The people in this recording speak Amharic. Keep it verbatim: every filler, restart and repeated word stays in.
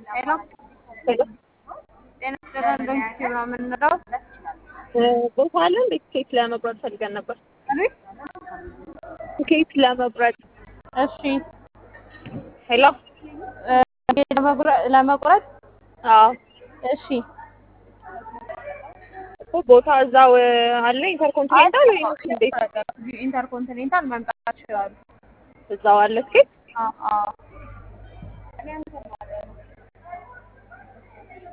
ሄሎ ሄሎ ጤና ይስጥልን። በኢንስቲትዩት ነው የምንለው። ቦታ አለ እንዴ? ኬክ ለመቁረጥ ፈልገን ነበር። አቤት። ኬክ ለመቁረጥ። እሺ ሄሎ እ ለመቁረጥ ለመቁረጥ አዎ እሺ እኮ ቦታ እዛው አለ ኢንተርኮንቲኔንታል ወይ እንዴት? ኢንተርኮንቲኔንታል መምጣት ይችላሉ። እዛው አለ ኬክ። አዎ አዎ